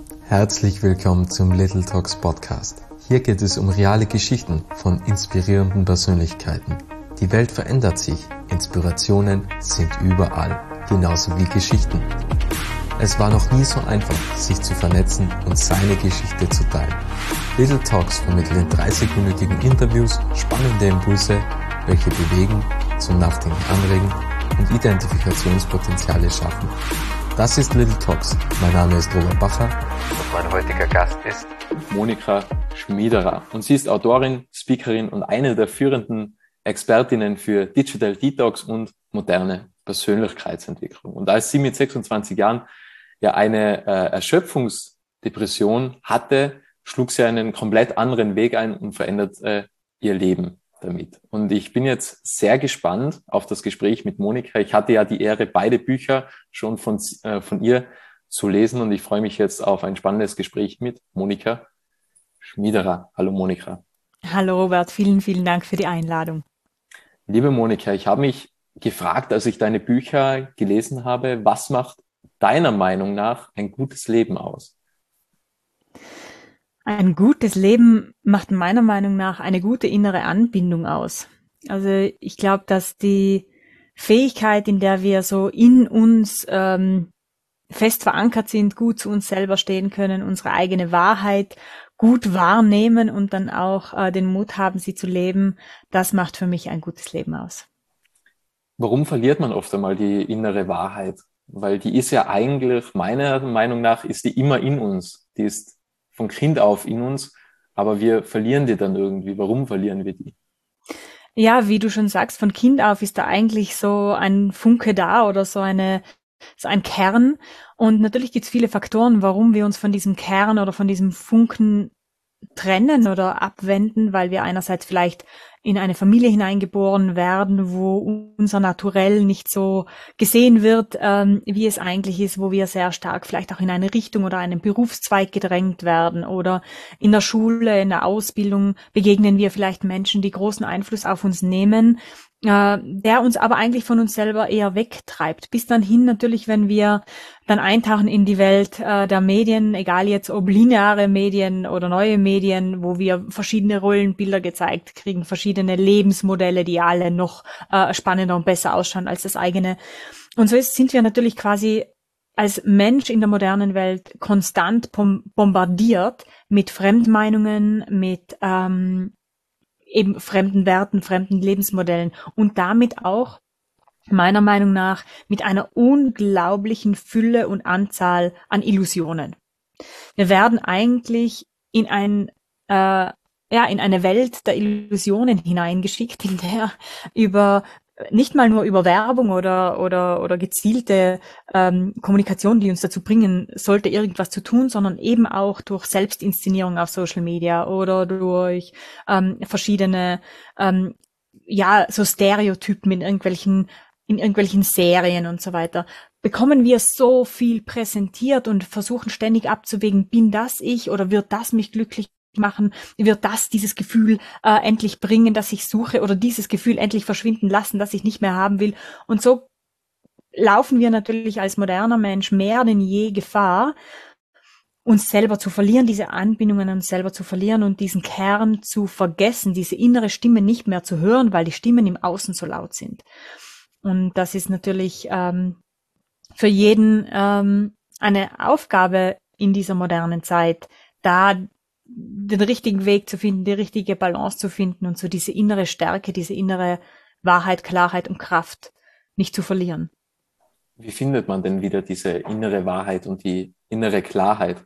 Herzlich willkommen zum Little Talks Podcast. Hier geht es um reale Geschichten von inspirierenden Persönlichkeiten. Die Welt verändert sich, Inspirationen sind überall, genauso wie Geschichten. Es war noch nie so einfach, sich zu vernetzen und seine Geschichte zu teilen. Little Talks vermitteln in 30-minütigen Interviews spannende Impulse, welche bewegen, zum Nachdenken anregen und Identifikationspotenziale schaffen. Das ist Little Talks. Mein Name ist Robert Bacher und mein heutiger Gast ist Monika Schmiederer. Und sie ist Autorin, Speakerin und eine der führenden Expertinnen für Digital Detox und moderne Persönlichkeitsentwicklung. Und als sie mit 26 Jahren ja eine Erschöpfungsdepression hatte, schlug sie einen komplett anderen Weg ein und veränderte ihr Leben damit. Und ich bin jetzt sehr gespannt auf das Gespräch mit Monika. Ich hatte ja die Ehre, beide Bücher schon von ihr zu lesen und ich freue mich jetzt auf ein spannendes Gespräch mit Monika Schmiederer. Hallo Monika. Hallo Robert, vielen, vielen Dank für die Einladung. Liebe Monika, ich habe mich gefragt, als ich deine Bücher gelesen habe, was macht deiner Meinung nach ein gutes Leben aus? Ein gutes Leben macht meiner Meinung nach eine gute innere Anbindung aus. Also ich glaube, dass die Fähigkeit, in der wir so in uns fest verankert sind, gut zu uns selber stehen können, unsere eigene Wahrheit gut wahrnehmen und dann auch den Mut haben, sie zu leben, das macht für mich ein gutes Leben aus. Warum verliert man oft einmal die innere Wahrheit? Weil die ist ja eigentlich, meiner Meinung nach, ist die immer in uns. Die ist von Kind auf in uns, aber wir verlieren die dann irgendwie. Warum verlieren wir die? Ja, wie du schon sagst, von Kind auf ist da eigentlich so ein Funke da oder so ein Kern. Und natürlich gibt es viele Faktoren, warum wir uns von diesem Kern oder von diesem Funken trennen oder abwenden, weil wir einerseits vielleicht in eine Familie hineingeboren werden, wo unser Naturell nicht so gesehen wird, wie es eigentlich ist, wo wir sehr stark vielleicht auch in eine Richtung oder einen Berufszweig gedrängt werden oder in der Schule, in der Ausbildung begegnen wir vielleicht Menschen, die großen Einfluss auf uns nehmen, der uns aber eigentlich von uns selber eher wegtreibt. Bis dann hin natürlich, wenn wir dann eintauchen in die Welt der Medien, egal jetzt ob lineare Medien oder neue Medien, wo wir verschiedene Rollenbilder gezeigt kriegen, verschiedene Lebensmodelle, die alle noch spannender und besser ausschauen als das eigene. Und so sind wir natürlich quasi als Mensch in der modernen Welt konstant bombardiert mit Fremdmeinungen, mit eben fremden Werten, fremden Lebensmodellen und damit auch meiner Meinung nach mit einer unglaublichen Fülle und Anzahl an Illusionen. Wir werden eigentlich in in eine Welt der Illusionen hineingeschickt, in der nicht mal nur über Werbung oder gezielte Kommunikation, die uns dazu bringen sollte, irgendwas zu tun, sondern eben auch durch Selbstinszenierung auf Social Media oder durch verschiedene so Stereotypen in irgendwelchen Serien und so weiter, bekommen wir so viel präsentiert und versuchen ständig abzuwägen, bin das ich oder wird das mich glücklich machen, wird das dieses Gefühl endlich bringen, das ich suche oder dieses Gefühl endlich verschwinden lassen, das ich nicht mehr haben will. Und so laufen wir natürlich als moderner Mensch mehr denn je Gefahr, uns selber zu verlieren, diese Anbindungen an uns selber zu verlieren und diesen Kern zu vergessen, diese innere Stimme nicht mehr zu hören, weil die Stimmen im Außen so laut sind. Und das ist natürlich für jeden eine Aufgabe in dieser modernen Zeit, da den richtigen Weg zu finden, die richtige Balance zu finden und so diese innere Stärke, diese innere Wahrheit, Klarheit und Kraft nicht zu verlieren. Wie findet man denn wieder diese innere Wahrheit und die innere Klarheit?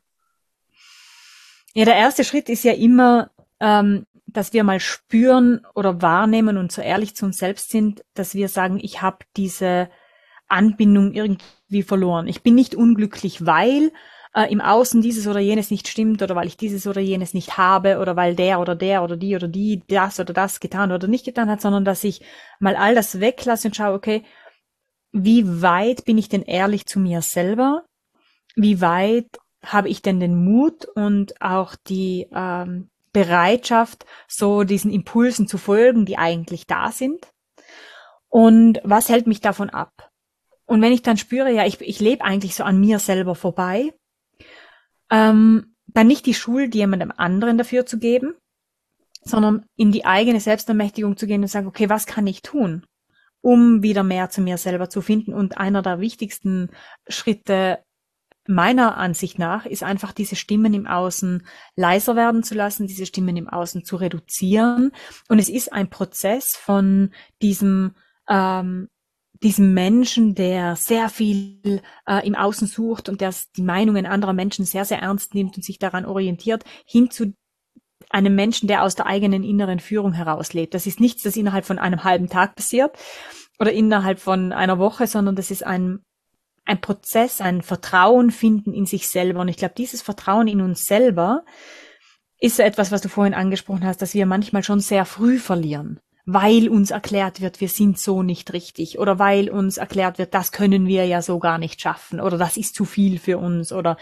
Ja, der erste Schritt ist ja immer, dass wir mal spüren oder wahrnehmen und so ehrlich zu uns selbst sind, dass wir sagen, ich habe diese Anbindung irgendwie verloren. Ich bin nicht unglücklich, weil im Außen dieses oder jenes nicht stimmt oder weil ich dieses oder jenes nicht habe oder weil der oder die das oder das getan oder nicht getan hat, sondern dass ich mal all das weglasse und schaue, okay, wie weit bin ich denn ehrlich zu mir selber? Wie weit habe ich denn den Mut und auch die Bereitschaft, so diesen Impulsen zu folgen, die eigentlich da sind? Und was hält mich davon ab? Und wenn ich dann spüre, ja, ich lebe eigentlich so an mir selber vorbei, dann nicht die Schuld jemandem anderen dafür zu geben, sondern in die eigene Selbstermächtigung zu gehen und sagen, okay, was kann ich tun, um wieder mehr zu mir selber zu finden? Und einer der wichtigsten Schritte meiner Ansicht nach ist einfach, diese Stimmen im Außen leiser werden zu lassen, diese Stimmen im Außen zu reduzieren. Und es ist ein Prozess von diesem Menschen, der sehr viel im Außen sucht und der die Meinungen anderer Menschen sehr, sehr ernst nimmt und sich daran orientiert, hin zu einem Menschen, der aus der eigenen inneren Führung herauslebt. Das ist nichts, das innerhalb von einem halben Tag passiert oder innerhalb von einer Woche, sondern das ist ein Prozess, ein Vertrauen finden in sich selber. Und ich glaube, dieses Vertrauen in uns selber ist so etwas, was du vorhin angesprochen hast, dass wir manchmal schon sehr früh verlieren, weil uns erklärt wird, wir sind so nicht richtig, oder weil uns erklärt wird, das können wir ja so gar nicht schaffen, oder das ist zu viel für uns, oder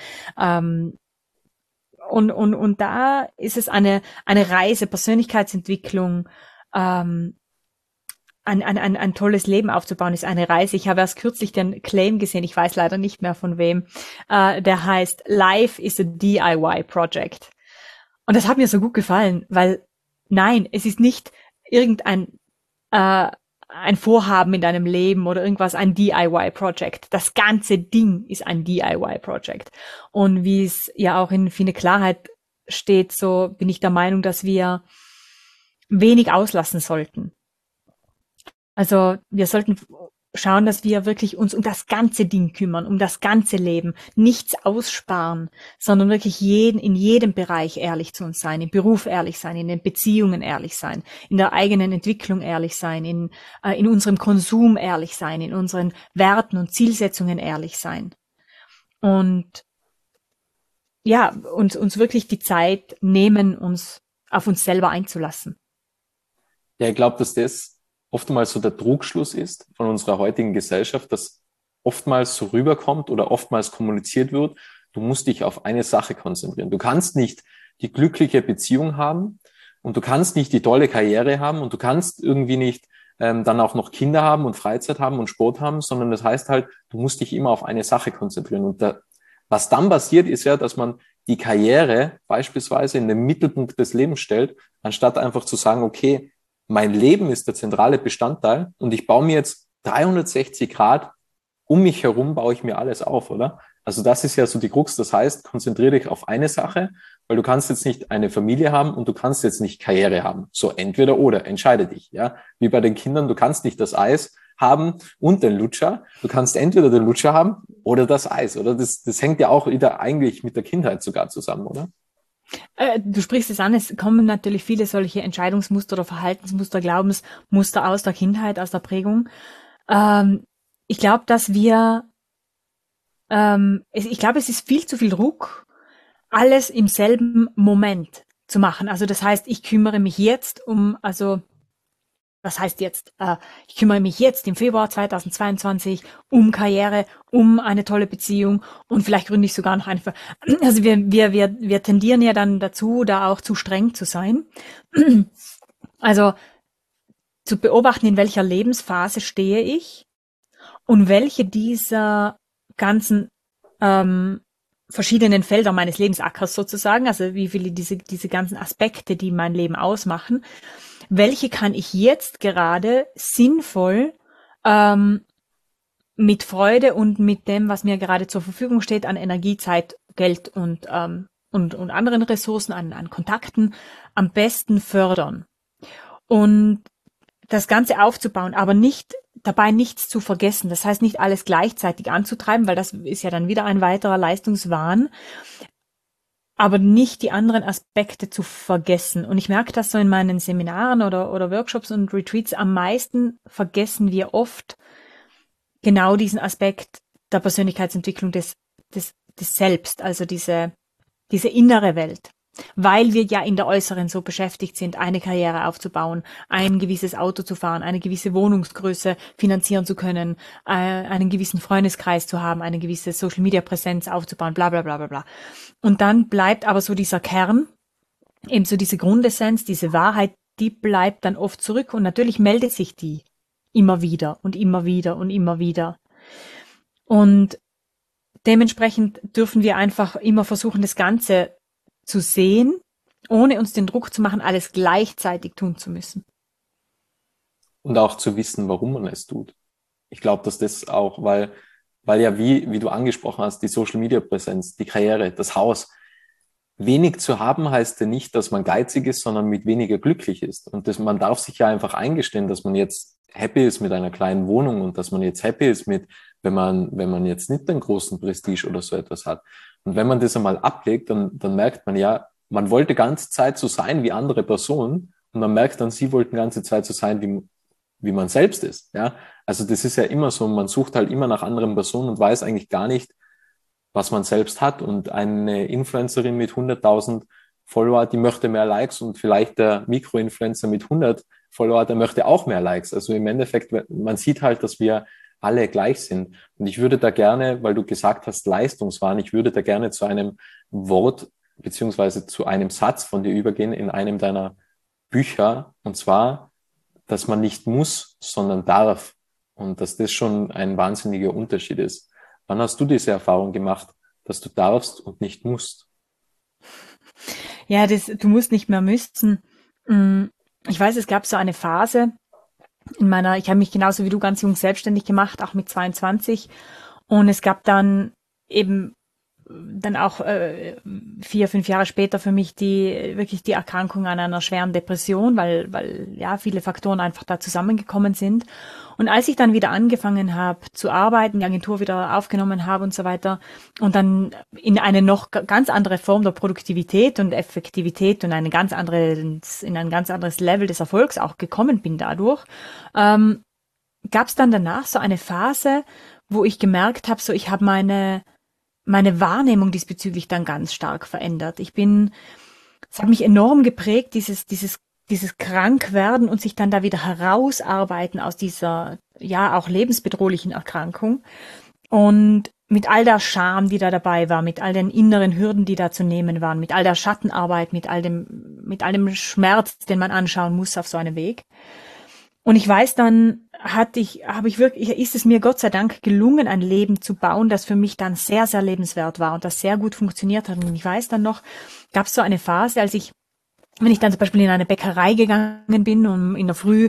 und da ist es eine Reise, Persönlichkeitsentwicklung, ein tolles Leben aufzubauen, ist eine Reise. Ich habe erst kürzlich den Claim gesehen, ich weiß leider nicht mehr von wem, der heißt Life is a DIY Project. Und das hat mir so gut gefallen, weil nein, es ist nicht irgendein ein Vorhaben in deinem Leben oder irgendwas, ein DIY-Project. Das ganze Ding ist ein DIY-Project. Und wie es ja auch in Fine Klarheit steht, so bin ich der Meinung, dass wir wenig auslassen sollten. Also wir sollten schauen, dass wir wirklich uns um das ganze Ding kümmern, um das ganze Leben, nichts aussparen, sondern wirklich in jedem Bereich ehrlich zu uns sein, im Beruf ehrlich sein, in den Beziehungen ehrlich sein, in der eigenen Entwicklung ehrlich sein, in unserem Konsum ehrlich sein, in unseren Werten und Zielsetzungen ehrlich sein. Und ja, uns wirklich die Zeit nehmen, uns auf uns selber einzulassen. Ja, ich glaube, dass das oftmals so der Trugschluss ist von unserer heutigen Gesellschaft, dass oftmals so rüberkommt oder oftmals kommuniziert wird, du musst dich auf eine Sache konzentrieren. Du kannst nicht die glückliche Beziehung haben und du kannst nicht die tolle Karriere haben und du kannst irgendwie nicht dann auch noch Kinder haben und Freizeit haben und Sport haben, sondern das heißt halt, du musst dich immer auf eine Sache konzentrieren. Und was dann passiert, ist ja, dass man die Karriere beispielsweise in den Mittelpunkt des Lebens stellt, anstatt einfach zu sagen, okay, mein Leben ist der zentrale Bestandteil und ich baue mir jetzt 360 Grad um mich herum, baue ich mir alles auf, oder? Also das ist ja so die Krux. Das heißt, konzentriere dich auf eine Sache, weil du kannst jetzt nicht eine Familie haben und du kannst jetzt nicht Karriere haben. So entweder oder, entscheide dich, ja. Wie bei den Kindern, du kannst nicht das Eis haben und den Lutscher. Du kannst entweder den Lutscher haben oder das Eis, oder? Das hängt ja auch wieder eigentlich mit der Kindheit sogar zusammen, oder? Du sprichst es an, es kommen natürlich viele solche Entscheidungsmuster oder Verhaltensmuster, Glaubensmuster aus der Kindheit, aus der Prägung. Ich glaube, dass es ist viel zu viel Druck, alles im selben Moment zu machen. Also das heißt, ich kümmere mich jetzt ich kümmere mich jetzt im Februar 2022 um Karriere, um eine tolle Beziehung und vielleicht gründe ich sogar noch eine. Also wir tendieren ja dann dazu, da auch zu streng zu sein. Also zu beobachten, in welcher Lebensphase stehe ich und welche dieser ganzen verschiedenen Felder meines Lebensackers sozusagen, also wie viele diese ganzen Aspekte, die mein Leben ausmachen, welche kann ich jetzt gerade sinnvoll mit Freude und mit dem, was mir gerade zur Verfügung steht, an Energie, Zeit, Geld und anderen Ressourcen, an Kontakten am besten fördern. Und das Ganze aufzubauen, aber dabei nichts zu vergessen. Das heißt, nicht alles gleichzeitig anzutreiben, weil das ist ja dann wieder ein weiterer Leistungswahn, aber nicht die anderen Aspekte zu vergessen. Und ich merke das so in meinen Seminaren oder Workshops und Retreats, am meisten vergessen wir oft genau diesen Aspekt der Persönlichkeitsentwicklung des Selbst, also diese innere Welt. Weil wir ja in der äußeren so beschäftigt sind, eine Karriere aufzubauen, ein gewisses Auto zu fahren, eine gewisse Wohnungsgröße finanzieren zu können, einen gewissen Freundeskreis zu haben, eine gewisse Social-Media-Präsenz aufzubauen, bla bla bla bla bla. Und dann bleibt aber so dieser Kern, eben so diese Grundessenz, diese Wahrheit, die bleibt dann oft zurück und natürlich meldet sich die immer wieder und immer wieder und immer wieder. Und dementsprechend dürfen wir einfach immer versuchen, das Ganze zu sehen, ohne uns den Druck zu machen, alles gleichzeitig tun zu müssen. Und auch zu wissen, warum man es tut. Ich glaube, dass das auch, weil ja, wie du angesprochen hast, die Social-Media-Präsenz, die Karriere, das Haus, wenig zu haben heißt ja nicht, dass man geizig ist, sondern mit weniger glücklich ist. Und man darf sich ja einfach eingestehen, dass man jetzt happy ist mit einer kleinen Wohnung und dass man jetzt happy ist mit, wenn man jetzt nicht den großen Prestige oder so etwas hat. Und wenn man das einmal ablegt, dann merkt man ja, man wollte ganze Zeit so sein wie andere Personen und man merkt dann, sie wollten ganze Zeit so sein, wie man selbst ist. Ja, also das ist ja immer so, man sucht halt immer nach anderen Personen und weiß eigentlich gar nicht, was man selbst hat. Und eine Influencerin mit 100.000 Follower, die möchte mehr Likes und vielleicht der Mikroinfluencer mit 100 Follower, der möchte auch mehr Likes. Also im Endeffekt, man sieht halt, dass wir alle gleich sind. Und ich würde da gerne, weil du gesagt hast, Leistungswahn, ich würde da gerne zu einem Wort beziehungsweise zu einem Satz von dir übergehen in einem deiner Bücher. Und zwar, dass man nicht muss, sondern darf. Und dass das schon ein wahnsinniger Unterschied ist. Wann hast du diese Erfahrung gemacht, dass du darfst und nicht musst? Ja, du musst nicht mehr müssen. Ich weiß, es gab so eine Phase ich habe mich genauso wie du ganz jung selbstständig gemacht, auch mit 22. Und es gab dann eben dann auch 4-5 Jahre später für mich wirklich die Erkrankung an einer schweren Depression, weil ja viele Faktoren einfach da zusammengekommen sind. Und als ich dann wieder angefangen habe zu arbeiten, die Agentur wieder aufgenommen habe und so weiter und dann in eine noch ganz andere Form der Produktivität und Effektivität und in ein ganz anderes Level des Erfolgs auch gekommen bin dadurch, gab es dann danach so eine Phase, wo ich gemerkt habe, so ich habe meine Wahrnehmung diesbezüglich dann ganz stark verändert. Es hat mich enorm geprägt, dieses Krankwerden und sich dann da wieder herausarbeiten aus dieser, ja, auch lebensbedrohlichen Erkrankung. Und mit all der Scham, die da dabei war, mit all den inneren Hürden, die da zu nehmen waren, mit all der Schattenarbeit, mit all dem Schmerz, den man anschauen muss auf so einem Weg. Und ich weiß, dann ist es mir Gott sei Dank gelungen, ein Leben zu bauen, das für mich dann sehr, sehr lebenswert war und das sehr gut funktioniert hat. Und ich weiß dann noch, gab es so eine Phase, wenn ich dann zum Beispiel in eine Bäckerei gegangen bin, um in der Früh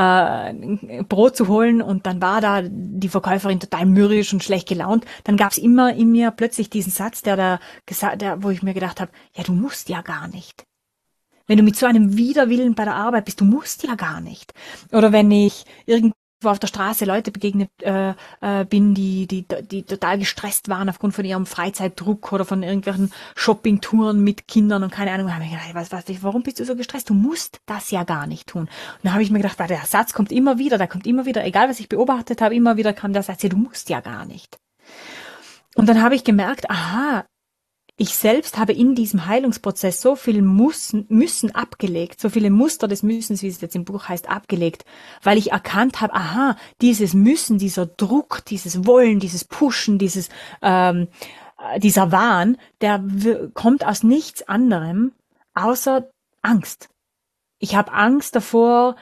Brot zu holen und dann war da die Verkäuferin total mürrisch und schlecht gelaunt, dann gab es immer in mir plötzlich diesen Satz, wo ich mir gedacht habe, ja, du musst ja gar nicht. Wenn du mit so einem Widerwillen bei der Arbeit bist, du musst ja gar nicht. Oder wenn ich irgendwo auf der Straße Leute begegnet bin, die total gestresst waren aufgrund von ihrem Freizeitdruck oder von irgendwelchen Shoppingtouren mit Kindern und keine Ahnung, habe ich gedacht, warum bist du so gestresst? Du musst das ja gar nicht tun. Und dann habe ich mir gedacht, der Satz kommt immer wieder, egal was ich beobachtet habe, immer wieder kam der Satz, ja, du musst ja gar nicht. Und dann habe ich gemerkt, aha, ich selbst habe in diesem Heilungsprozess so viel Müssen abgelegt, so viele Muster des Müssens, wie es jetzt im Buch heißt, abgelegt, weil ich erkannt habe, aha, dieses Müssen, dieser Druck, dieses Wollen, dieses Pushen, dieser Wahn, der kommt aus nichts anderem außer Angst. Ich habe Angst davor,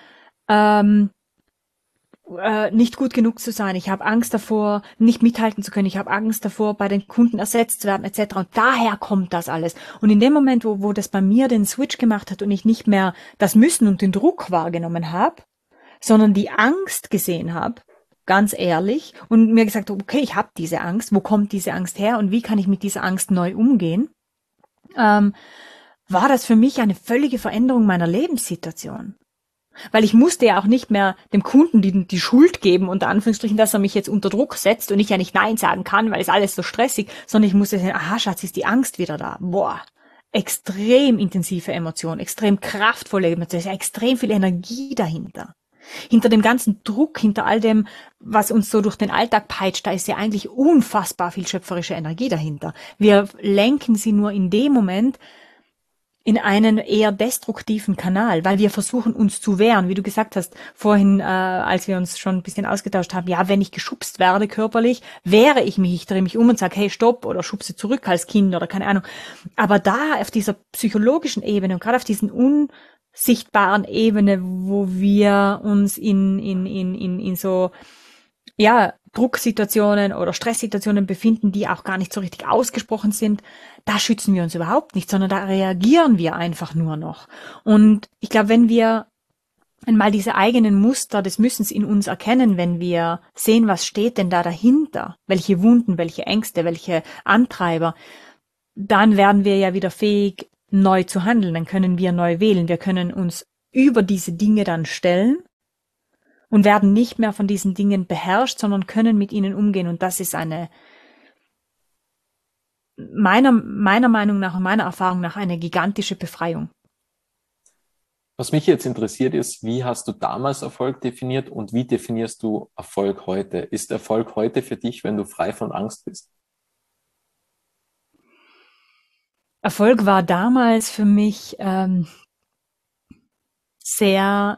nicht gut genug zu sein. Ich habe Angst davor, nicht mithalten zu können. Ich habe Angst davor, bei den Kunden ersetzt zu werden, etc. Und daher kommt das alles. Und in dem Moment, wo das bei mir den Switch gemacht hat und ich nicht mehr das Müssen und den Druck wahrgenommen habe, sondern die Angst gesehen habe, ganz ehrlich, und mir gesagt habe, okay, ich habe diese Angst. Wo kommt diese Angst her und wie kann ich mit dieser Angst neu umgehen? War das für mich eine völlige Veränderung meiner Lebenssituation. Weil ich musste ja auch nicht mehr dem Kunden die Schuld geben, unter Anführungsstrichen, dass er mich jetzt unter Druck setzt und ich ja nicht Nein sagen kann, weil es alles so stressig, sondern ich musste sagen, aha, Schatz, ist die Angst wieder da. Boah, extrem intensive Emotion, extrem kraftvolle Emotion, ist ja extrem viel Energie dahinter. Hinter dem ganzen Druck, hinter all dem, was uns so durch den Alltag peitscht, da ist ja eigentlich unfassbar viel schöpferische Energie dahinter. Wir lenken sie nur in dem Moment in einen eher destruktiven Kanal, weil wir versuchen, uns zu wehren. Wie du gesagt hast vorhin, als wir uns schon ein bisschen ausgetauscht haben, ja, wenn ich geschubst werde körperlich, wehre ich mich, ich drehe mich um und sage, hey, stopp, oder schubse zurück als Kind oder keine Ahnung. Aber da auf dieser psychologischen Ebene und gerade auf diesen unsichtbaren Ebene, wo wir uns in so, ja, Drucksituationen oder Stresssituationen befinden, die auch gar nicht so richtig ausgesprochen sind, da schützen wir uns überhaupt nicht, sondern da reagieren wir einfach nur noch. Und ich glaube, wenn wir einmal diese eigenen Muster des Müssens in uns erkennen, wenn wir sehen, was steht denn da dahinter, welche Wunden, welche Ängste, welche Antreiber, dann werden wir ja wieder fähig, neu zu handeln, dann können wir neu wählen, wir können uns über diese Dinge dann stellen und werden nicht mehr von diesen Dingen beherrscht, sondern können mit ihnen umgehen. Und das ist meiner Meinung nach und meiner Erfahrung nach eine gigantische Befreiung. Was mich jetzt interessiert ist, wie hast du damals Erfolg definiert und wie definierst du Erfolg heute? Ist Erfolg heute für dich, wenn du frei von Angst bist? Erfolg war damals für mich sehr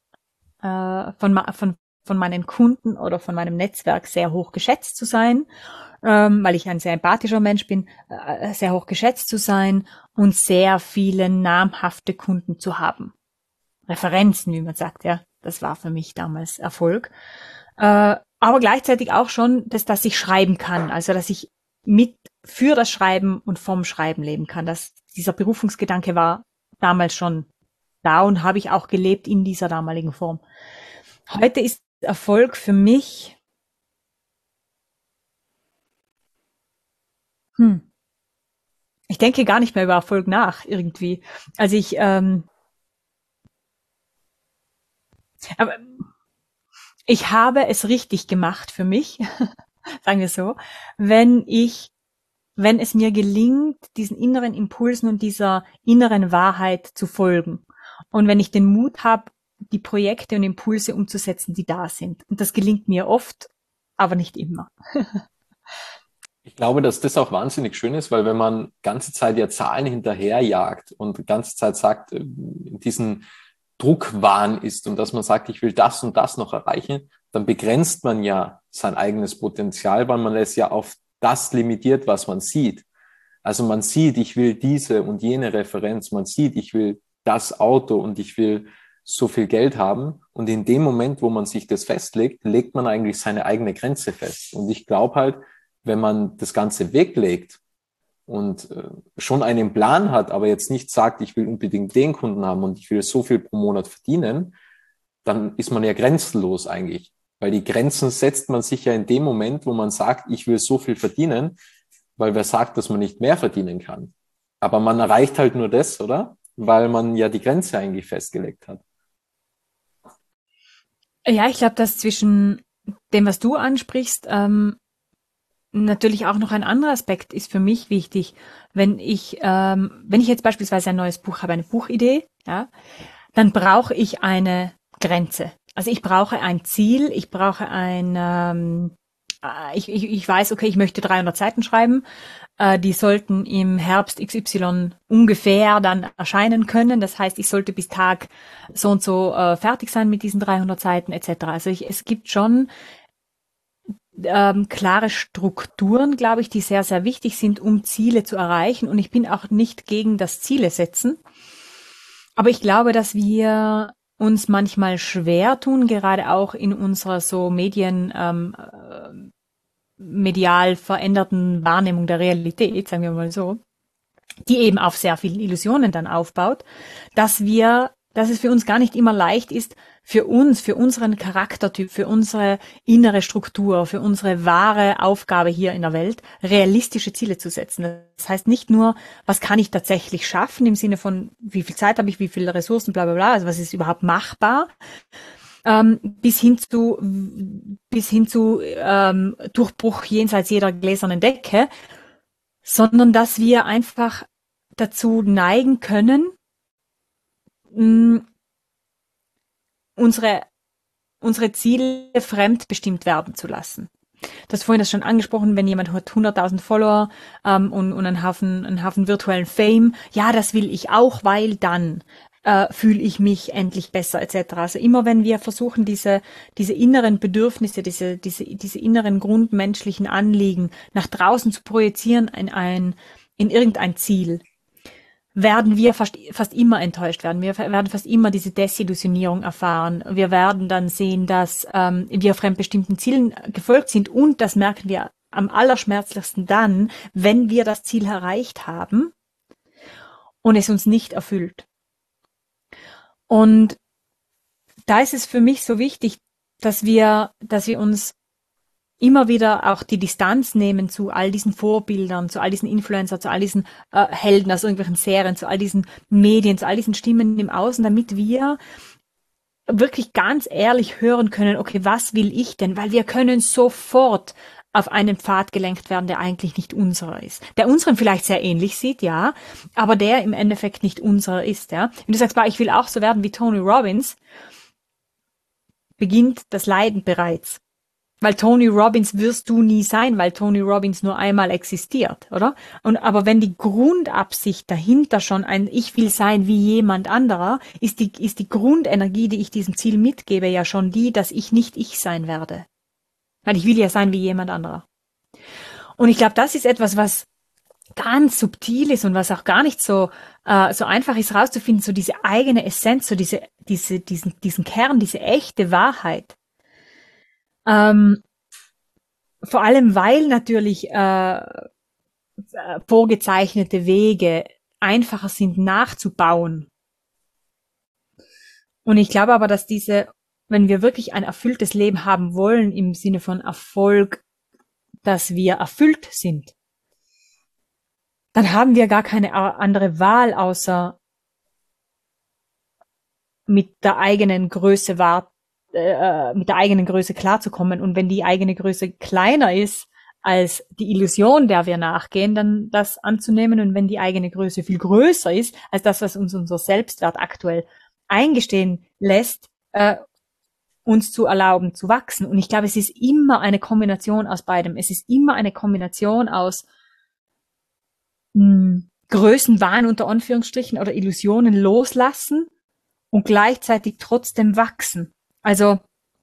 von meinen Kunden oder von meinem Netzwerk sehr hoch geschätzt zu sein, weil ich ein sehr empathischer Mensch bin, sehr hoch geschätzt zu sein und sehr viele namhafte Kunden zu haben. Referenzen, wie man sagt, ja. Das war für mich damals Erfolg. Aber gleichzeitig auch schon, dass ich schreiben kann, also dass ich für das Schreiben und vom Schreiben leben kann. Dieser Berufungsgedanke war damals schon da und habe ich auch gelebt in dieser damaligen Form. Heute ist Erfolg für mich ich denke gar nicht mehr über Erfolg nach irgendwie. Also aber ich habe es richtig gemacht für mich, sagen wir so, wenn es mir gelingt, diesen inneren Impulsen und dieser inneren Wahrheit zu folgen. Und wenn ich den Mut habe, die Projekte und Impulse umzusetzen, die da sind. Und das gelingt mir oft, aber nicht immer. Ich glaube, dass das auch wahnsinnig schön ist, weil wenn man ganze Zeit ja Zahlen hinterherjagt und ganze Zeit sagt, diesen Druckwahn ist und dass man sagt, ich will das und das noch erreichen, dann begrenzt man ja sein eigenes Potenzial, weil man es ja auf das limitiert, was man sieht. Also man sieht, ich will diese und jene Referenz, man sieht, ich will das Auto und ich will so viel Geld haben. Und in dem Moment, wo man sich das festlegt, legt man eigentlich seine eigene Grenze fest. Und ich glaube halt, wenn man das Ganze weglegt und schon einen Plan hat, aber jetzt nicht sagt, ich will unbedingt den Kunden haben und ich will so viel pro Monat verdienen, dann ist man ja grenzenlos eigentlich. Weil die Grenzen setzt man sich ja in dem Moment, wo man sagt, ich will so viel verdienen, weil wer sagt, dass man nicht mehr verdienen kann. Aber man erreicht halt nur das, oder? Weil man ja die Grenze eigentlich festgelegt hat. Ja, ich glaube, dass zwischen dem, was du ansprichst, natürlich auch noch ein anderer Aspekt ist für mich wichtig. Wenn ich jetzt beispielsweise ein neues Buch habe, eine Buchidee, ja, dann brauche ich eine Grenze. Also ich brauche ein Ziel, ich brauche ich weiß, okay, ich möchte 300 Seiten schreiben. Die sollten im Herbst XY ungefähr dann erscheinen können. Das heißt, ich sollte bis Tag so und so fertig sein mit diesen 300 Seiten etc. Also es gibt schon klare Strukturen, glaube ich, die sehr, sehr wichtig sind, um Ziele zu erreichen. Und ich bin auch nicht gegen das Ziele setzen. Aber ich glaube, dass wir uns manchmal schwer tun, gerade auch in unserer so medial veränderten Wahrnehmung der Realität, sagen wir mal so, die eben auf sehr vielen Illusionen dann aufbaut, dass es für uns gar nicht immer leicht ist, für unseren Charaktertyp, für unsere innere Struktur, für unsere wahre Aufgabe hier in der Welt, realistische Ziele zu setzen. Das heißt nicht nur, was kann ich tatsächlich schaffen, im Sinne von, wie viel Zeit habe ich, wie viele Ressourcen, bla bla bla, also was ist überhaupt machbar, bis hin zu Durchbruch jenseits jeder gläsernen Decke, sondern dass wir einfach dazu neigen können, unsere Ziele fremdbestimmt werden zu lassen. Du hast vorhin das schon angesprochen, wenn jemand hat 100.000 Follower und einen Haufen virtuellen Fame, ja, das will ich auch, weil dann fühle ich mich endlich besser etc. Also immer wenn wir versuchen, diese inneren Bedürfnisse, diese inneren grundmenschlichen Anliegen nach draußen zu projizieren in irgendein Ziel, werden wir fast immer enttäuscht werden. Wir werden fast immer diese Desillusionierung erfahren. Wir werden dann sehen, dass wir fremdbestimmten Zielen gefolgt sind, und das merken wir am allerschmerzlichsten dann, wenn wir das Ziel erreicht haben und es uns nicht erfüllt. Und da ist es für mich so wichtig, dass wir uns immer wieder auch die Distanz nehmen zu all diesen Vorbildern, zu all diesen Influencern, zu all diesen Helden aus irgendwelchen Serien, zu all diesen Medien, zu all diesen Stimmen im Außen, damit wir wirklich ganz ehrlich hören können, okay, was will ich denn? Weil wir können sofort auf einen Pfad gelenkt werden, der eigentlich nicht unserer ist. Der unseren vielleicht sehr ähnlich sieht, ja, aber der im Endeffekt nicht unserer ist, ja. Wenn du sagst, ich will auch so werden wie Tony Robbins, beginnt das Leiden bereits. Weil Tony Robbins wirst du nie sein, weil Tony Robbins nur einmal existiert, oder? Aber wenn die Grundabsicht dahinter schon ich will sein wie jemand anderer, ist die Grundenergie, die ich diesem Ziel mitgebe, ja schon die, dass ich nicht ich sein werde. Weil ich will ja sein wie jemand anderer. Und ich glaube, das ist etwas, was ganz subtil ist und was auch gar nicht so einfach ist rauszufinden, so diese eigene Essenz, so diesen Kern, diese echte Wahrheit. Vor allem, weil natürlich vorgezeichnete Wege einfacher sind nachzubauen. Und ich glaube aber, dass wenn wir wirklich ein erfülltes Leben haben wollen, im Sinne von Erfolg, dass wir erfüllt sind, dann haben wir gar keine andere Wahl, außer mit der eigenen Größe klarzukommen. Und wenn die eigene Größe kleiner ist als die Illusion, der wir nachgehen, dann das anzunehmen. Und wenn die eigene Größe viel größer ist als das, was uns unser Selbstwert aktuell eingestehen lässt, uns zu erlauben zu wachsen. Und ich glaube, es ist immer eine Kombination aus beidem. Es ist immer eine Kombination aus Größenwahn unter Anführungsstrichen oder Illusionen loslassen und gleichzeitig trotzdem wachsen. Also,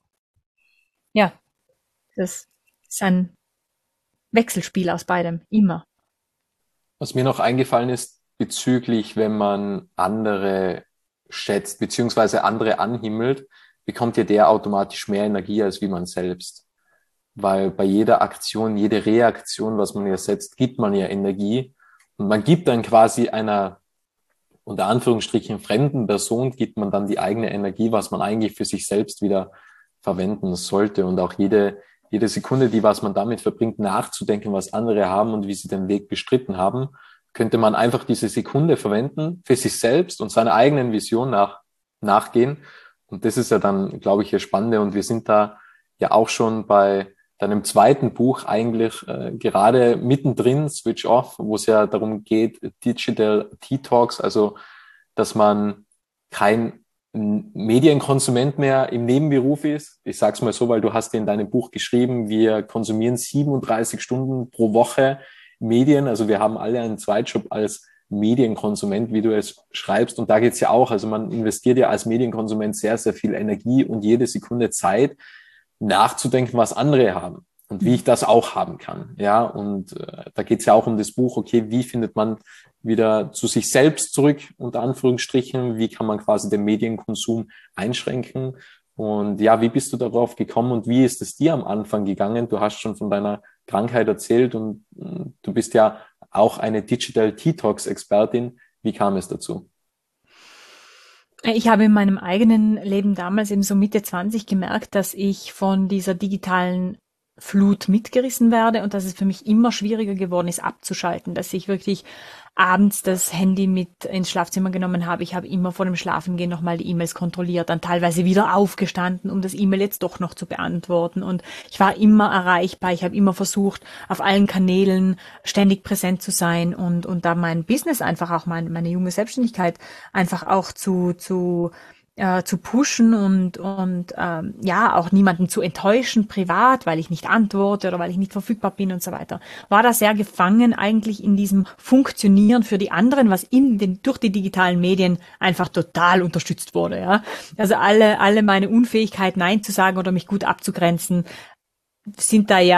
ja, das ist ein Wechselspiel aus beidem, immer. Was mir noch eingefallen ist bezüglich, wenn man andere schätzt, beziehungsweise andere anhimmelt, bekommt ja der automatisch mehr Energie als wie man selbst. Weil bei jeder Aktion, jede Reaktion, was man ja setzt, gibt man ja Energie. Und man gibt dann quasi einer, unter Anführungsstrichen, fremden Person, gibt man dann die eigene Energie, was man eigentlich für sich selbst wieder verwenden sollte. Und auch jede Sekunde, was man damit verbringt, nachzudenken, was andere haben und wie sie den Weg bestritten haben, könnte man einfach diese Sekunde verwenden für sich selbst und seiner eigenen Vision nachgehen. Und das ist ja dann, glaube ich, das Spannende. Und wir sind da ja auch schon bei deinem zweiten Buch eigentlich gerade mittendrin, Switch Off, wo es ja darum geht, Digital Detox, also dass man kein Medienkonsument mehr im Nebenberuf ist. Ich sag's mal so, weil du hast in deinem Buch geschrieben, wir konsumieren 37 Stunden pro Woche Medien. Also wir haben alle einen Zweitjob als Medienkonsument, wie du es schreibst. Und da geht's ja auch. Also man investiert ja als Medienkonsument sehr, sehr viel Energie und jede Sekunde Zeit, nachzudenken, was andere haben und wie ich das auch haben kann. Ja, und da geht's ja auch um das Buch, okay, wie findet man wieder zu sich selbst zurück, unter Anführungsstrichen, wie kann man quasi den Medienkonsum einschränken und ja, wie bist du darauf gekommen und wie ist es dir am Anfang gegangen? Du hast schon von deiner Krankheit erzählt und du bist ja auch eine Digital Detox-Expertin. Wie kam es dazu? Ich habe in meinem eigenen Leben damals eben so Mitte 20 gemerkt, dass ich von dieser digitalen Flut mitgerissen werde und dass es für mich immer schwieriger geworden ist, abzuschalten, dass ich wirklich abends das Handy mit ins Schlafzimmer genommen habe. Ich habe immer vor dem Schlafengehen nochmal die E-Mails kontrolliert, dann teilweise wieder aufgestanden, um das E-Mail jetzt doch noch zu beantworten. Und ich war immer erreichbar. Ich habe immer versucht, auf allen Kanälen ständig präsent zu sein und da mein Business einfach auch meine junge Selbstständigkeit einfach auch zu pushen und ja, auch niemanden zu enttäuschen privat, weil ich nicht antworte oder weil ich nicht verfügbar bin und so weiter. War da sehr gefangen eigentlich in diesem Funktionieren für die anderen, was durch die digitalen Medien einfach total unterstützt wurde, ja. Also alle meine Unfähigkeit, Nein zu sagen oder mich gut abzugrenzen, sind da ja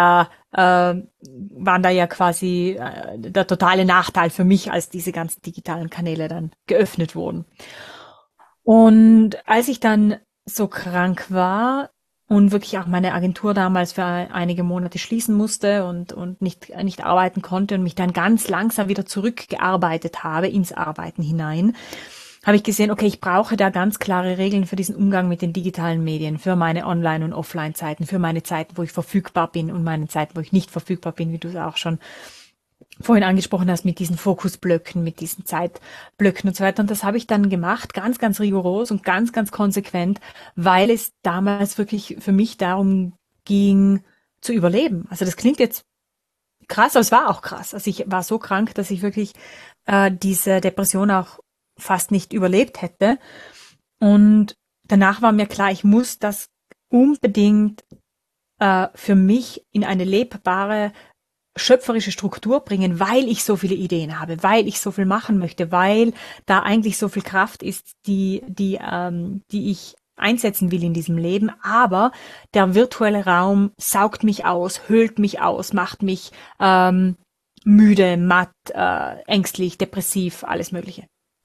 waren da ja quasi der totale Nachteil für mich, als diese ganzen digitalen Kanäle dann geöffnet wurden. Und als ich dann so krank war und wirklich auch meine Agentur damals für einige Monate schließen musste und nicht arbeiten konnte und mich dann ganz langsam wieder zurückgearbeitet habe ins Arbeiten hinein, habe ich gesehen, okay, ich brauche da ganz klare Regeln für diesen Umgang mit den digitalen Medien, für meine Online- und Offline-Zeiten, für meine Zeiten, wo ich verfügbar bin und meine Zeiten, wo ich nicht verfügbar bin, wie du es auch schon vorhin angesprochen hast, mit diesen Fokusblöcken, mit diesen Zeitblöcken und so weiter. Und das habe ich dann gemacht, ganz, ganz rigoros und ganz, ganz konsequent, weil es damals wirklich für mich darum ging, zu überleben. Also das klingt jetzt krass, aber es war auch krass. Also ich war so krank, dass ich wirklich diese Depression auch fast nicht überlebt hätte. Und danach war mir klar, ich muss das unbedingt für mich in eine lebbare, schöpferische Struktur bringen, weil ich so viele Ideen habe, weil ich so viel machen möchte, weil da eigentlich so viel Kraft ist, die ich einsetzen will in diesem Leben. Aber der virtuelle Raum saugt mich aus, höhlt mich aus, macht mich müde, matt, ängstlich, depressiv, alles Mögliche.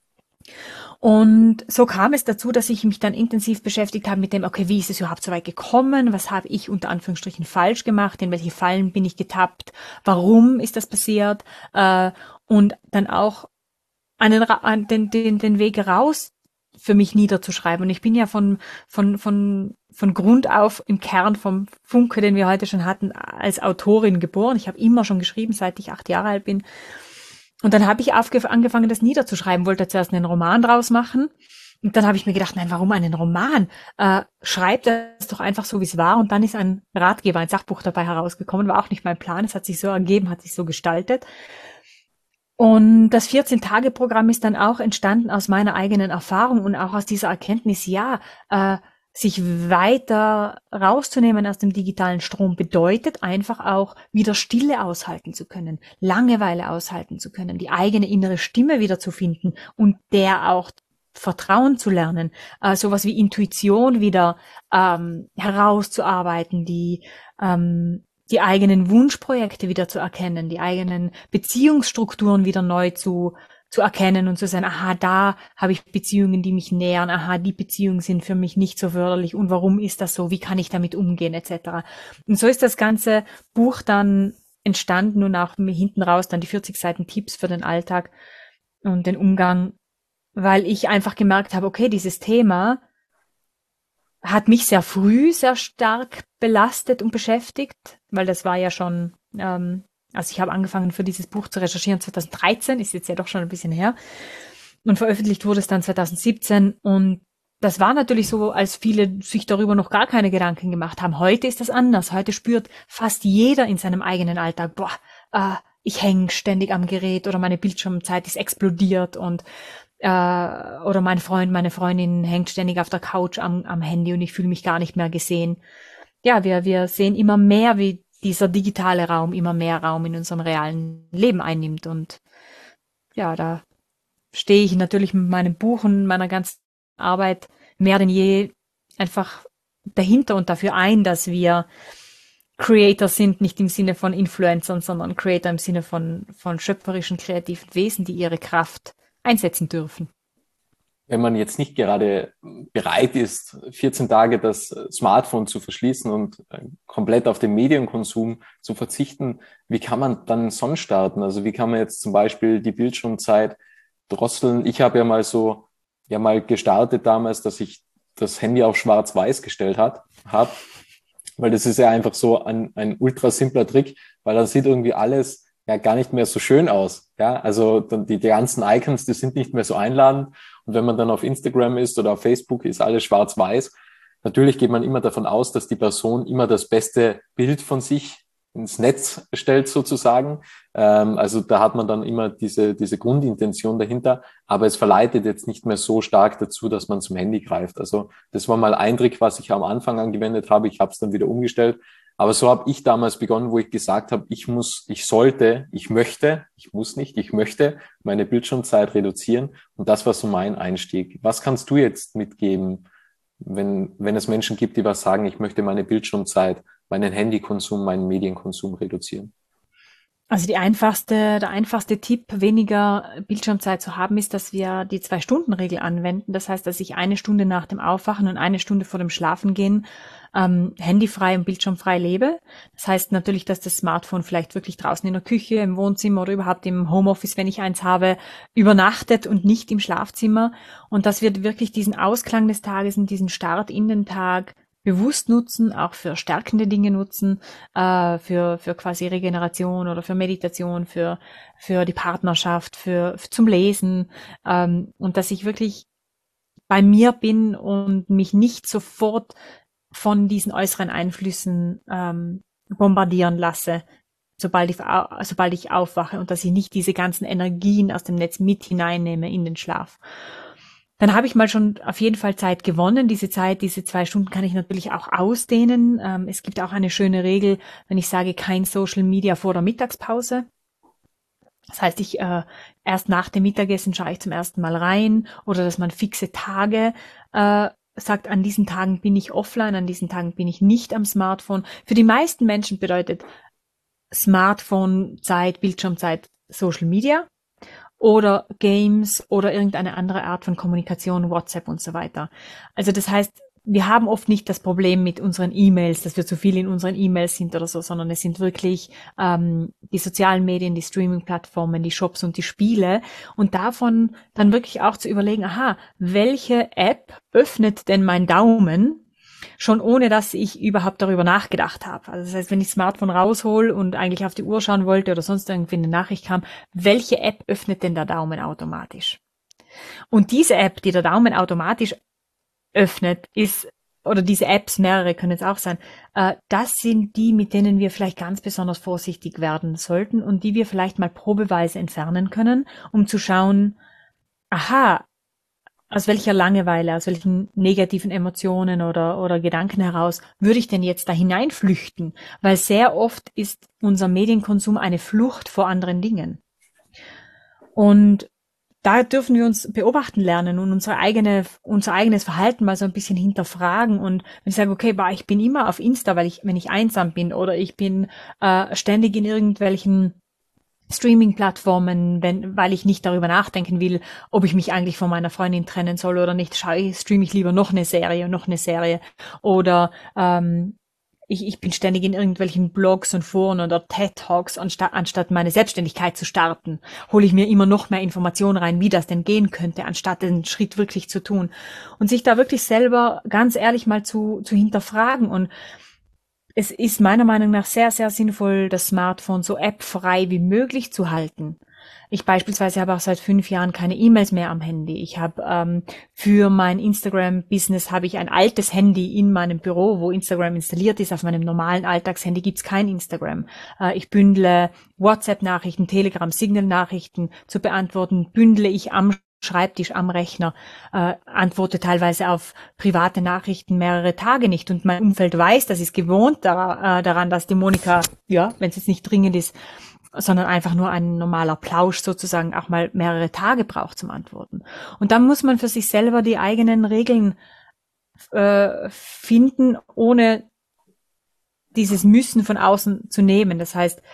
Und so kam es dazu, dass ich mich dann intensiv beschäftigt habe mit dem, okay, wie ist es überhaupt so weit gekommen? Was habe ich unter Anführungsstrichen falsch gemacht? In welche Fallen bin ich getappt? Warum ist das passiert? Und dann auch den Weg raus für mich niederzuschreiben. Und ich bin ja von Grund auf im Kern vom Funke, den wir heute schon hatten, als Autorin geboren. Ich habe immer schon geschrieben, seit ich 8 Jahre alt bin. Und dann habe ich angefangen, das niederzuschreiben, wollte zuerst einen Roman draus machen. Und dann habe ich mir gedacht, nein, warum einen Roman? Schreib das doch einfach so, wie es war. Und dann ist ein Ratgeber, ein Sachbuch dabei herausgekommen. War auch nicht mein Plan. Es hat sich so ergeben, hat sich so gestaltet. Und das 14-Tage-Programm ist dann auch entstanden aus meiner eigenen Erfahrung und auch aus dieser Erkenntnis, ja, sich weiter rauszunehmen aus dem digitalen Strom bedeutet einfach auch wieder Stille aushalten zu können, Langeweile aushalten zu können, die eigene innere Stimme wieder zu finden und der auch Vertrauen zu lernen, sowas wie Intuition wieder herauszuarbeiten, die eigenen Wunschprojekte wieder zu erkennen, die eigenen Beziehungsstrukturen wieder neu zu erkennen und zu sagen, aha, da habe ich Beziehungen, die mich nähern, aha, die Beziehungen sind für mich nicht so förderlich und warum ist das so, wie kann ich damit umgehen, etc. Und so ist das ganze Buch dann entstanden und auch hinten raus dann die 40 Seiten Tipps für den Alltag und den Umgang, weil ich einfach gemerkt habe, okay, dieses Thema hat mich sehr früh sehr stark belastet und beschäftigt, weil das war ja schon also ich habe angefangen für dieses Buch zu recherchieren 2013, ist jetzt ja doch schon ein bisschen her. Und veröffentlicht wurde es dann 2017. Und das war natürlich so, als viele sich darüber noch gar keine Gedanken gemacht haben. Heute ist das anders. Heute spürt fast jeder in seinem eigenen Alltag, ich hänge ständig am Gerät oder meine Bildschirmzeit ist explodiert und oder mein Freund, meine Freundin hängt ständig auf der Couch am Handy und ich fühle mich gar nicht mehr gesehen. Ja, wir sehen immer mehr, wie dieser digitale Raum immer mehr Raum in unserem realen Leben einnimmt. Und ja, da stehe ich natürlich mit meinem Buch und meiner ganzen Arbeit mehr denn je einfach dahinter und dafür ein, dass wir Creator sind, nicht im Sinne von Influencern, sondern Creator im Sinne von schöpferischen, kreativen Wesen, die ihre Kraft einsetzen dürfen. Wenn man jetzt nicht gerade bereit ist, 14 Tage das Smartphone zu verschließen und komplett auf den Medienkonsum zu verzichten, wie kann man dann sonst starten? Also wie kann man jetzt zum Beispiel die Bildschirmzeit drosseln? Ich habe ja mal gestartet damals, dass ich das Handy auf schwarz-weiß gestellt habe, weil das ist ja einfach so ein ultra simpler Trick, weil dann sieht irgendwie alles ja gar nicht mehr so schön aus. Ja, also die ganzen Icons, die sind nicht mehr so einladend. Und wenn man dann auf Instagram ist oder auf Facebook, ist alles schwarz-weiß. Natürlich geht man immer davon aus, dass die Person immer das beste Bild von sich ins Netz stellt sozusagen. Also da hat man dann immer diese Grundintention dahinter. Aber es verleitet jetzt nicht mehr so stark dazu, dass man zum Handy greift. Also das war mal ein Trick, was ich am Anfang angewendet habe. Ich habe es dann wieder umgestellt. Aber so habe ich damals begonnen, wo ich gesagt habe, ich möchte meine Bildschirmzeit reduzieren. Und das war so mein Einstieg. Was kannst du jetzt mitgeben, wenn es Menschen gibt, die was sagen, ich möchte meine Bildschirmzeit meinen Handykonsum, meinen Medienkonsum reduzieren? Also der einfachste Tipp, weniger Bildschirmzeit zu haben, ist, dass wir die 2-Stunden-Regel anwenden. Das heißt, dass ich 1 Stunde nach dem Aufwachen und 1 Stunde vor dem Schlafengehen handyfrei und bildschirmfrei lebe. Das heißt natürlich, dass das Smartphone vielleicht wirklich draußen in der Küche, im Wohnzimmer oder überhaupt im Homeoffice, wenn ich eins habe, übernachtet und nicht im Schlafzimmer. Und dass wir wirklich diesen Ausklang des Tages und diesen Start in den Tag bewusst nutzen, auch für stärkende Dinge nutzen, für quasi Regeneration oder für Meditation, für die Partnerschaft, zum Lesen, und dass ich wirklich bei mir bin und mich nicht sofort von diesen äußeren Einflüssen bombardieren lasse, sobald ich aufwache, und dass ich nicht diese ganzen Energien aus dem Netz mit hineinnehme in den Schlaf. Dann habe ich mal schon auf jeden Fall Zeit gewonnen. Diese 2 Stunden kann ich natürlich auch ausdehnen. Es gibt auch eine schöne Regel, wenn ich sage, kein Social Media vor der Mittagspause. Das heißt, erst nach dem Mittagessen schaue ich zum ersten Mal rein, oder dass man fixe Tage sagt, an diesen Tagen bin ich offline, an diesen Tagen bin ich nicht am Smartphone. Für die meisten Menschen bedeutet Smartphone-Zeit, Bildschirmzeit Social Media oder Games oder irgendeine andere Art von Kommunikation, WhatsApp und so weiter. Also das heißt, wir haben oft nicht das Problem mit unseren E-Mails, dass wir zu viel in unseren E-Mails sind oder so, sondern es sind wirklich die sozialen Medien, die Streaming-Plattformen, die Shops und die Spiele, und davon dann wirklich auch zu überlegen, welche App öffnet denn mein Daumen, schon ohne dass ich überhaupt darüber nachgedacht habe. Also das heißt, wenn ich das Smartphone raushol und eigentlich auf die Uhr schauen wollte oder sonst irgendwie eine Nachricht kam, welche App öffnet denn der Daumen automatisch? Und diese App, die der Daumen automatisch öffnet, oder diese Apps, mehrere können es auch sein, das sind die, mit denen wir vielleicht ganz besonders vorsichtig werden sollten und die wir vielleicht mal probeweise entfernen können, um zu schauen, aus welcher Langeweile, aus welchen negativen Emotionen oder Gedanken heraus würde ich denn jetzt da hineinflüchten? Weil sehr oft ist unser Medienkonsum eine Flucht vor anderen Dingen. Und da dürfen wir uns beobachten lernen und unser eigenes Verhalten mal so ein bisschen hinterfragen. Und wenn ich sage, okay, ich bin immer auf Insta, wenn ich einsam bin, oder ich bin ständig in irgendwelchen Streaming-Plattformen, weil ich nicht darüber nachdenken will, ob ich mich eigentlich von meiner Freundin trennen soll oder nicht, streame ich lieber noch eine Serie. Oder ich bin ständig in irgendwelchen Blogs und Foren oder TED-Talks, anstatt meine Selbstständigkeit zu starten, hole ich mir immer noch mehr Informationen rein, wie das denn gehen könnte, anstatt den Schritt wirklich zu tun. Und sich da wirklich selber ganz ehrlich mal zu hinterfragen. Und es ist meiner Meinung nach sehr, sehr sinnvoll, das Smartphone so appfrei wie möglich zu halten. Ich beispielsweise habe auch seit 5 Jahren keine E-Mails mehr am Handy. Ich habe für mein Instagram-Business habe ich ein altes Handy in meinem Büro, wo Instagram installiert ist. Auf meinem normalen Alltagshandy gibt's kein Instagram. Ich bündle WhatsApp-Nachrichten, Telegram, Signal-Nachrichten zu beantworten, bündle ich am Schreibtisch, am Rechner, antworte teilweise auf private Nachrichten mehrere Tage nicht. Und mein Umfeld weiß, das ist gewohnt daran, dass die Monika, wenn es jetzt nicht dringend ist, sondern einfach nur ein normaler Plausch sozusagen, auch mal mehrere Tage braucht zum Antworten. Und dann muss man für sich selber die eigenen Regeln finden, ohne dieses Müssen von außen zu nehmen. Das heißt,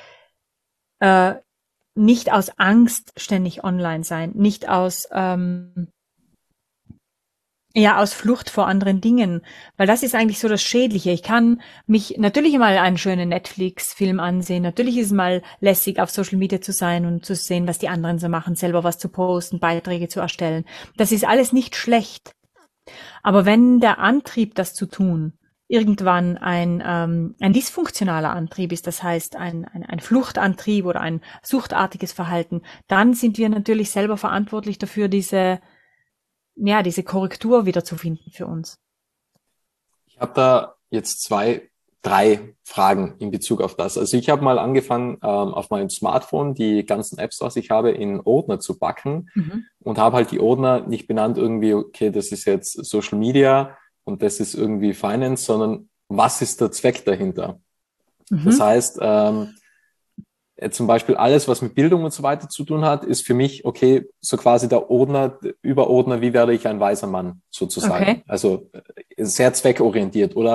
nicht aus Angst ständig online sein, nicht aus Flucht vor anderen Dingen, weil das ist eigentlich so das Schädliche. Ich kann mich natürlich mal einen schönen Netflix-Film ansehen, natürlich ist es mal lässig, auf Social Media zu sein und zu sehen, was die anderen so machen, selber was zu posten, Beiträge zu erstellen. Das ist alles nicht schlecht. Aber wenn der Antrieb, das zu tun, irgendwann ein dysfunktionaler Antrieb ist, das heißt ein Fluchtantrieb oder ein suchtartiges Verhalten, dann sind wir natürlich selber verantwortlich dafür, diese Korrektur wiederzufinden für uns. Ich habe da jetzt 3 Fragen in Bezug auf das. Also ich habe mal angefangen, auf meinem Smartphone die ganzen Apps, was ich habe, in Ordner zu packen und habe halt die Ordner nicht benannt irgendwie, okay, das ist jetzt Social Media und das ist irgendwie Finance, sondern was ist der Zweck dahinter? Das heißt, zum Beispiel alles, was mit Bildung und so weiter zu tun hat, ist für mich, okay, so quasi der Überordner, wie werde ich ein weiser Mann sozusagen. Okay. Also sehr zweckorientiert. Oder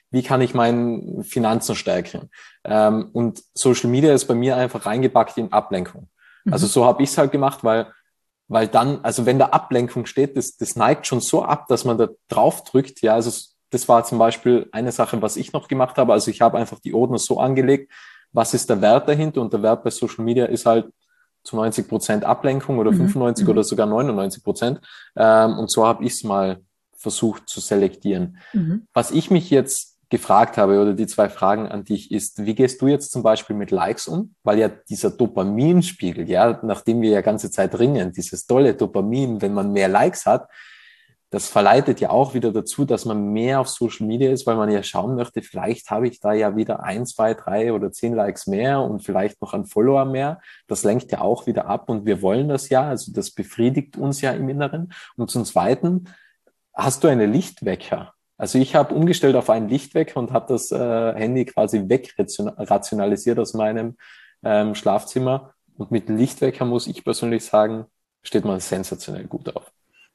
wie kann ich meine Finanzen stärken? Und Social Media ist bei mir einfach reingepackt in Ablenkung. Also so habe ich es halt gemacht, weil dann, also wenn da Ablenkung steht, das neigt schon so ab, dass man da drauf drückt. Ja, also das war zum Beispiel eine Sache, was ich noch gemacht habe. Also ich habe einfach die Ordner so angelegt, was ist der Wert dahinter? Und der Wert bei Social Media ist halt zu 90% Ablenkung oder 95 oder sogar 99%. Und so habe ich es mal versucht zu selektieren. Was ich mich jetzt gefragt habe oder die 2 Fragen an dich ist, wie gehst du jetzt zum Beispiel mit Likes um? Weil ja dieser Dopaminspiegel, ja, nachdem wir ja ganze Zeit ringen, dieses tolle Dopamin, wenn man mehr Likes hat, das verleitet ja auch wieder dazu, dass man mehr auf Social Media ist, weil man ja schauen möchte, vielleicht habe ich da ja wieder 1, 2, 3 oder 10 Likes mehr und vielleicht noch einen Follower mehr. Das lenkt ja auch wieder ab und wir wollen das ja, also das befriedigt uns ja im Inneren. Und zum Zweiten, hast du eine Lichtwecker? Also ich habe umgestellt auf einen Lichtwecker und habe das Handy quasi wegrationalisiert aus meinem Schlafzimmer. Und mit Lichtwecker muss ich persönlich sagen, steht man sensationell gut auf.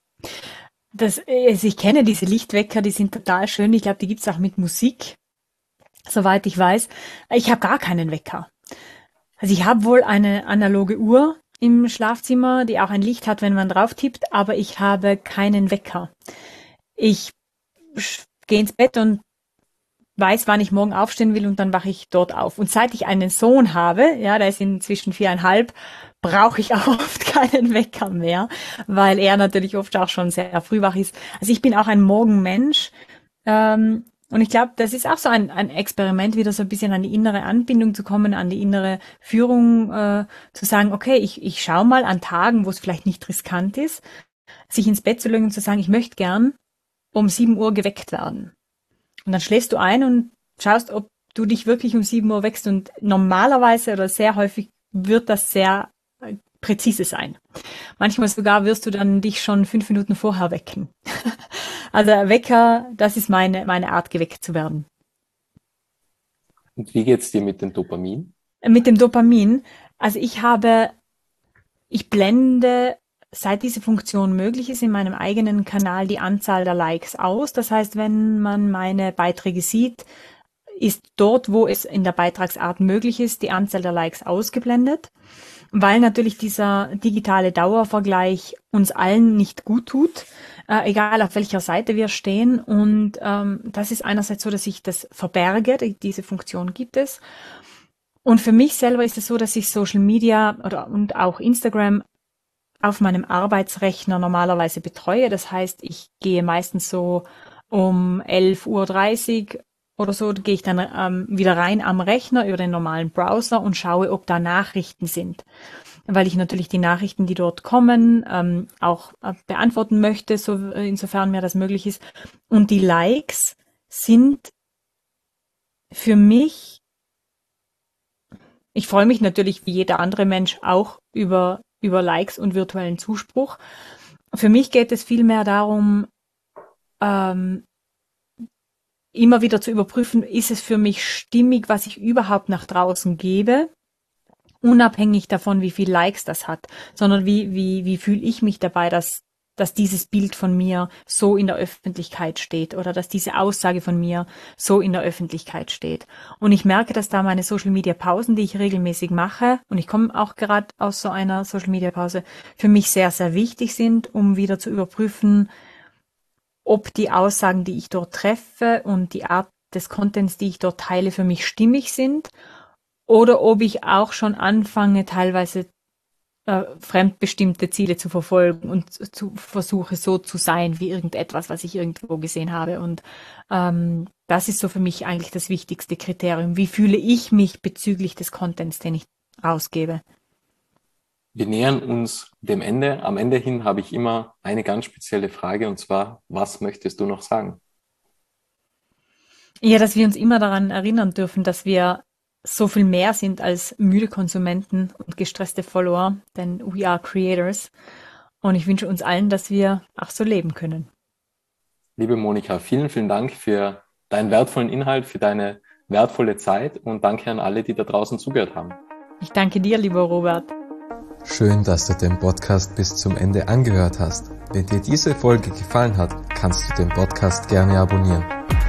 Also ich kenne diese Lichtwecker, die sind total schön. Ich glaube, die gibt's auch mit Musik, soweit ich weiß. Ich habe gar keinen Wecker. Also ich habe wohl eine analoge Uhr im Schlafzimmer, die auch ein Licht hat, wenn man drauf tippt, aber ich habe keinen Wecker. Ich gehe ins Bett und weiß, wann ich morgen aufstehen will und dann wache ich dort auf. Und seit ich einen Sohn habe, ja, der ist inzwischen 4,5, brauche ich auch oft keinen Wecker mehr, weil er natürlich oft auch schon sehr früh wach ist. Also ich bin auch ein Morgenmensch und ich glaube, das ist auch so ein Experiment, wieder so ein bisschen an die innere Anbindung zu kommen, an die innere Führung, zu sagen, okay, ich schaue mal an Tagen, wo es vielleicht nicht riskant ist, sich ins Bett zu legen und zu sagen, ich möchte gern um 7 Uhr geweckt werden. Und dann schläfst du ein und schaust, ob du dich wirklich um 7 Uhr weckst. Und normalerweise oder sehr häufig wird das sehr präzise sein. Manchmal sogar wirst du dann dich schon 5 Minuten vorher wecken. Also Wecker, das ist meine Art, geweckt zu werden. Und wie geht's dir mit dem Dopamin? Mit dem Dopamin, also ich blende, seit diese Funktion möglich ist, in meinem eigenen Kanal die Anzahl der Likes aus. Das heißt, wenn man meine Beiträge sieht, ist dort, wo es in der Beitragsart möglich ist, die Anzahl der Likes ausgeblendet, weil natürlich dieser digitale Dauervergleich uns allen nicht gut tut, egal auf welcher Seite wir stehen. Und das ist einerseits so, dass ich das verberge, diese Funktion gibt es. Und für mich selber ist es so, dass ich Social Media und auch Instagram auf meinem Arbeitsrechner normalerweise betreue. Das heißt, ich gehe meistens so um 11:30 Uhr oder so, gehe ich dann wieder rein am Rechner über den normalen Browser und schaue, ob da Nachrichten sind. Weil ich natürlich die Nachrichten, die dort kommen, auch beantworten möchte, insofern mir das möglich ist. Und die Likes sind für mich, ich freue mich natürlich wie jeder andere Mensch auch über Likes und virtuellen Zuspruch. Für mich geht es vielmehr darum, immer wieder zu überprüfen, ist es für mich stimmig, was ich überhaupt nach draußen gebe, unabhängig davon, wie viel Likes das hat, sondern wie fühle ich mich dabei, dass dieses Bild von mir so in der Öffentlichkeit steht oder dass diese Aussage von mir so in der Öffentlichkeit steht. Und ich merke, dass da meine Social-Media-Pausen, die ich regelmäßig mache, und ich komme auch gerade aus so einer Social-Media-Pause, für mich sehr, sehr wichtig sind, um wieder zu überprüfen, ob die Aussagen, die ich dort treffe und die Art des Contents, die ich dort teile, für mich stimmig sind oder ob ich auch schon anfange, teilweise fremdbestimmte Ziele zu verfolgen und versuche so zu sein wie irgendetwas, was ich irgendwo gesehen habe. Und das ist so für mich eigentlich das wichtigste Kriterium. Wie fühle ich mich bezüglich des Contents, den ich rausgebe? Wir nähern uns dem Ende. Am Ende hin habe ich immer eine ganz spezielle Frage, und zwar, was möchtest du noch sagen? Ja, dass wir uns immer daran erinnern dürfen, dass wir so viel mehr sind als müde Konsumenten und gestresste Follower, denn we are creators. Und ich wünsche uns allen, dass wir auch so leben können. Liebe Monika, vielen, vielen Dank für deinen wertvollen Inhalt, für deine wertvolle Zeit und danke an alle, die da draußen zugehört haben. Ich danke dir, lieber Robert. Schön, dass du den Podcast bis zum Ende angehört hast. Wenn dir diese Folge gefallen hat, kannst du den Podcast gerne abonnieren.